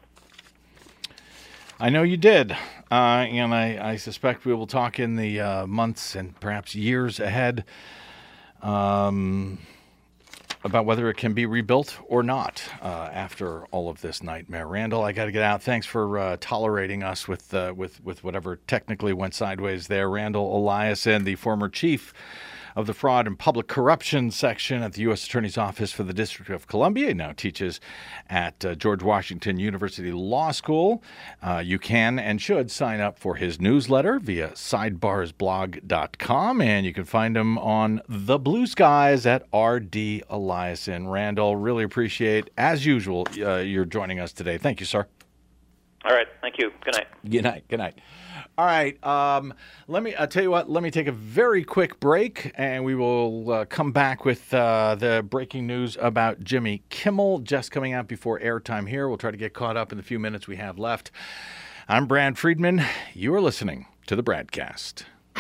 I know you did, uh, and I, I suspect we will talk in the uh, months and perhaps years ahead um, about whether it can be rebuilt or not uh, after all of this nightmare. Randall, I got to get out. Thanks for uh, tolerating us with uh, with with whatever technically went sideways there. Randall Eliason, the former chief of the Fraud and Public Corruption Section at the U S Attorney's Office for the District of Columbia. He now teaches at uh, George Washington University Law School. Uh, you can and should sign up for his newsletter via sidebars blog dot com, and you can find him on the Blue Skies at R D Eliason. Randall, really appreciate, as usual, uh, you're joining us today. Thank you, sir. All right. Thank you. Good night. Good night. Good night. All right. Um, let me, I'll tell you what, let me take a very quick break, and we will uh, come back with uh, the breaking news about Jimmy Kimmel just coming out before airtime here. We'll try to get caught up in the few minutes we have left. I'm Brad Friedman. You are listening to the Bradcast.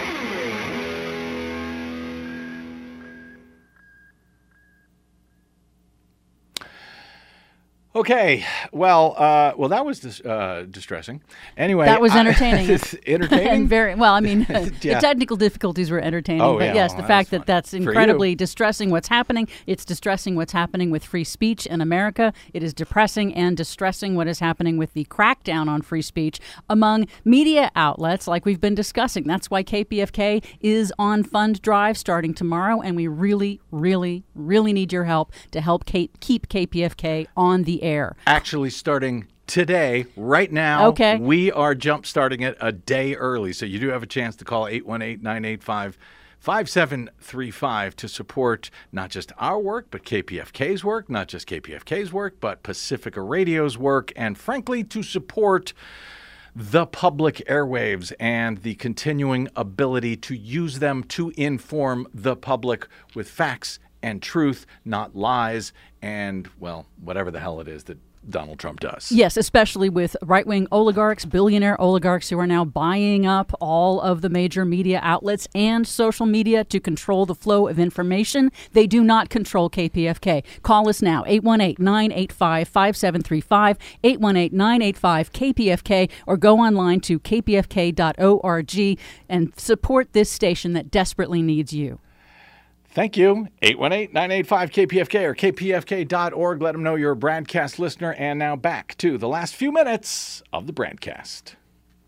Okay, well, uh, well, that was dis- uh, distressing. Anyway, that was entertaining. I, entertaining, and very well. I mean, yeah. The technical difficulties were entertaining, oh, but yeah, yes, well, the fact that, that that's incredibly distressing. What's happening? It's distressing what's happening with free speech in America. It is depressing and distressing what is happening with the crackdown on free speech among media outlets, like we've been discussing. That's why K P F K is on fund drive starting tomorrow, and we really, really, really need your help to help keep K P F K on the air. Actually starting today, right now. Okay. We are jump starting it a day early, so you do have a chance to call eight one eight, nine eight five, five seven three five to support not just our work, but K P F K's work, not just K P F K's work, but Pacifica Radio's work, and frankly, to support the public airwaves and the continuing ability to use them to inform the public with facts and truth, not lies and, well, whatever the hell it is that Donald Trump does. Yes, especially with right-wing oligarchs, billionaire oligarchs who are now buying up all of the major media outlets and social media to control the flow of information. They do not control K P F K. Call us now, eight one eight, nine eight five, five seven three five, eight one eight, nine eight five, K P F K, or go online to k p f k dot org and support this station that desperately needs you. Thank you. eight one eight, nine eight five, K P F K or k p f k dot org. Let them know you're a Bradcast listener. And now back to the last few minutes of the Bradcast.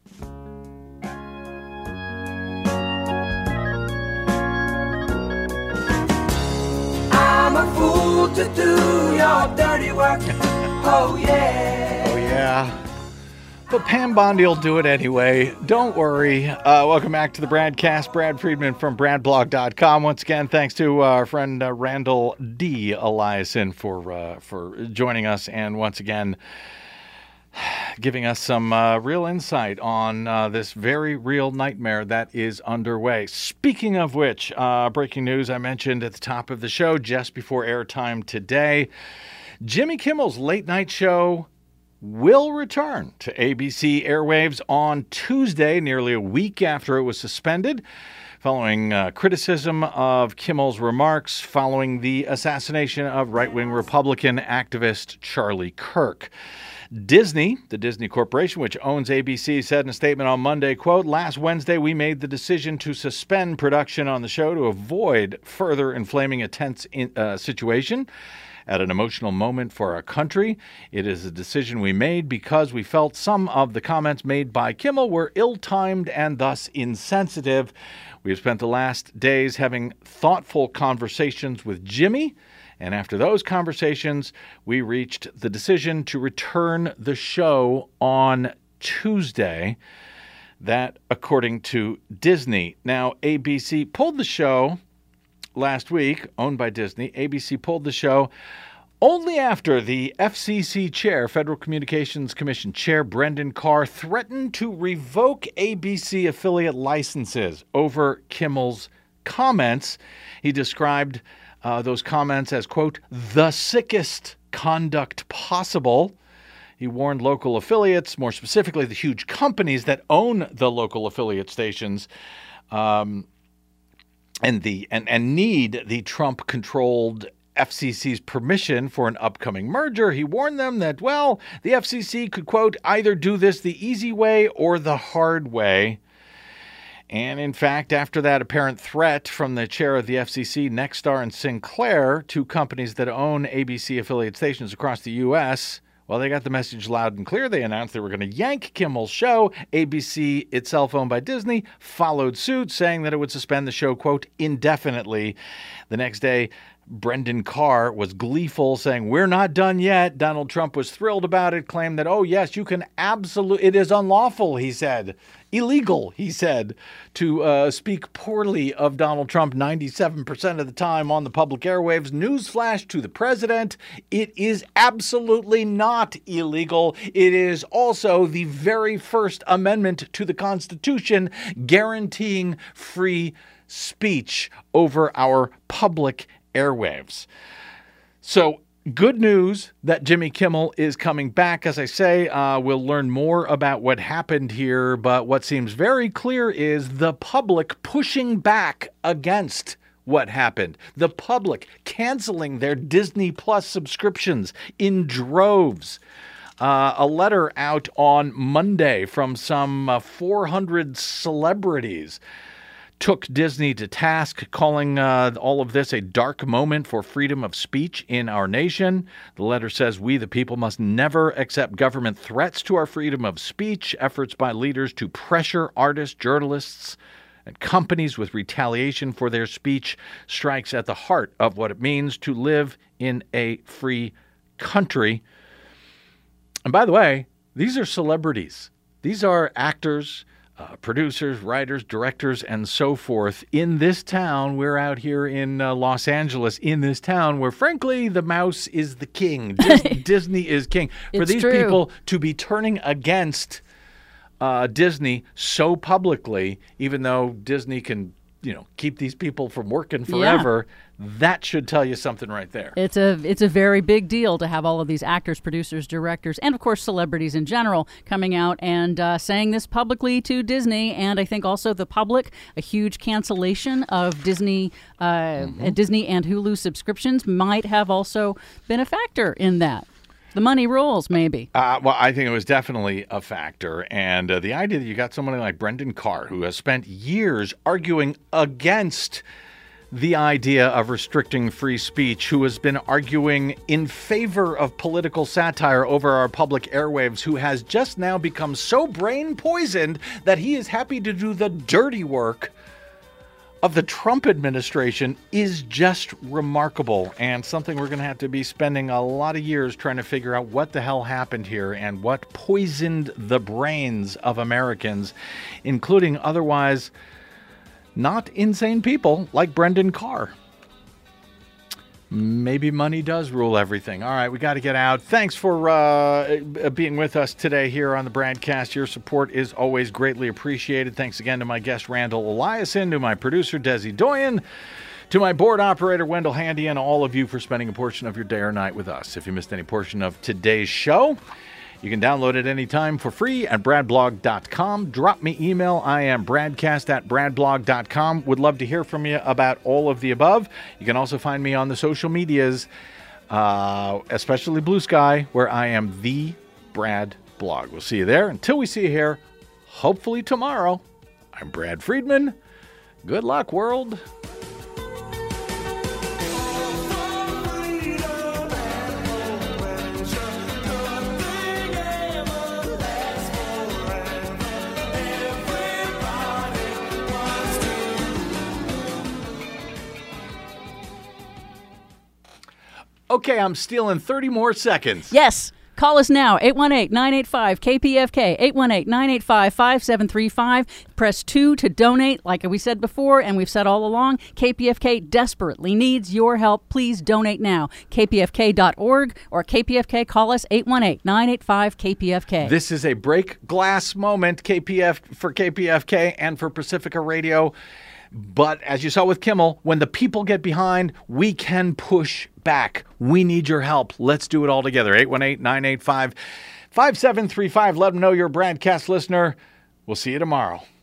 I'm a fool to do your dirty work. Oh, yeah. Oh, yeah. But Pam Bondi will do it anyway. Don't worry. Uh, welcome back to the Bradcast. Brad Friedman from brad blog dot com. Once again, thanks to our friend uh, Randall D. Eliason for uh, for joining us, and once again giving us some uh, real insight on uh, this very real nightmare that is underway. Speaking of which, uh, breaking news I mentioned at the top of the show just before airtime today, Jimmy Kimmel's late night show will return to A B C airwaves on Tuesday, nearly a week after it was suspended, following uh, criticism of Kimmel's remarks following the assassination of right-wing Republican activist Charlie Kirk. Disney, the Disney Corporation, which owns A B C, said in a statement on Monday, quote, "Last Wednesday, we made the decision to suspend production on the show to avoid further inflaming a tense in, uh, situation. At an emotional moment for our country. It is a decision we made because we felt some of the comments made by Kimmel were ill-timed and thus insensitive. We have spent the last days having thoughtful conversations with Jimmy, And after those conversations, we reached the decision to return the show on Tuesday. That, according to Disney. Now, A B C pulled the show last week, owned by Disney. A B C pulled the show only after the F C C chair, Federal Communications Commission Chair Brendan Carr, threatened to revoke A B C affiliate licenses over Kimmel's comments. He described uh, those comments as, quote, the sickest conduct possible. He warned local affiliates, more specifically the huge companies that own the local affiliate stations, um, and the and, and need the Trump-controlled F C C's permission for an upcoming merger. He warned them that, well, the F C C could, quote, either do this the easy way or the hard way. And in fact, after that apparent threat from the chair of the F C C, Nexstar and Sinclair, two companies that own A B C affiliate stations across the U S, well, they got the message loud and clear. They announced they were going to yank Kimmel's show. A B C, itself owned by Disney, followed suit, saying that it would suspend the show, quote, indefinitely. The next day, Brendan Carr was gleeful, saying, we're not done yet. Donald Trump was thrilled about it, claimed that, oh, yes, you can absolutely, it is unlawful, he said. Illegal, he said, to uh, speak poorly of Donald Trump ninety-seven percent of the time on the public airwaves. Newsflash to the president, it is absolutely not illegal. It is also the very first amendment to the Constitution guaranteeing free speech over our public airwaves. So, good news that Jimmy Kimmel is coming back. As I say, uh, we'll learn more about what happened here, but what seems very clear is the public pushing back against what happened. The public canceling their Disney Plus subscriptions in droves. Uh, a letter out on Monday from some uh, four hundred celebrities took Disney to task, calling uh, all of this a dark moment for freedom of speech in our nation. The letter says, we, the people, must never accept government threats to our freedom of speech. Efforts by leaders to pressure artists, journalists, and companies with retaliation for their speech strikes at the heart of what it means to live in a free country. And by the way, these are celebrities. These are actors, Uh, producers, writers, directors, and so forth in this town. We're out here in uh, Los Angeles, in this town where, frankly, the mouse is the king. Dis- Disney is king. For It's these true. people to be turning against uh, Disney so publicly, even though Disney can, you know, keep these people from working forever, that should tell you something right there. It's a it's a very big deal to have all of these actors, producers, directors, and of course celebrities in general coming out and uh, saying this publicly to Disney, and I think also the public. A huge cancellation of Disney, uh, mm-hmm. Disney and Hulu subscriptions might have also been a factor in that. The money rules, maybe. Uh, well, I think it was definitely a factor. And uh, the idea that you got somebody like Brendan Carr, who has spent years arguing against the idea of restricting free speech, who has been arguing in favor of political satire over our public airwaves, who has just now become so brain poisoned that he is happy to do the dirty work of the Trump administration, is just remarkable, and something we're going to have to be spending a lot of years trying to figure out what the hell happened here and what poisoned the brains of Americans, including otherwise not insane people like Brendan Carr. Maybe money does rule everything. All right, we got to get out. Thanks for uh, being with us today here on the BradCast. Your support is always greatly appreciated. Thanks again to my guest, Randall Eliason, to my producer, Desi Doyen, to my board operator, Wendell Handy, and all of you for spending a portion of your day or night with us. If you missed any portion of today's show, you can download it anytime for free at brad blog dot com. Drop me email. I am bradcast at brad blog dot com. Would love to hear from you about all of the above. You can also find me on the social medias, uh, especially Blue Sky, where I am the Brad Blog. We'll see you there. Until we see you here, hopefully tomorrow, I'm Brad Friedman. Good luck, world. Okay, I'm stealing thirty more seconds. Yes. Call us now, eight one eight, nine eight five, K P F K, eight one eight, nine eight five, five seven three five. Press two to donate, like we said before, and we've said all along, K P F K desperately needs your help. Please donate now, K P F K dot org or K P F K, call us, eight one eight, nine eight five, K P F K. This is a break glass moment, K P F for K P F K and for Pacifica Radio. But as you saw with Kimmel, when the people get behind, we can push back. We need your help. Let's do it all together. eight one eight, nine eight five, five seven three five. Let them know you're a broadcast listener. We'll see you tomorrow.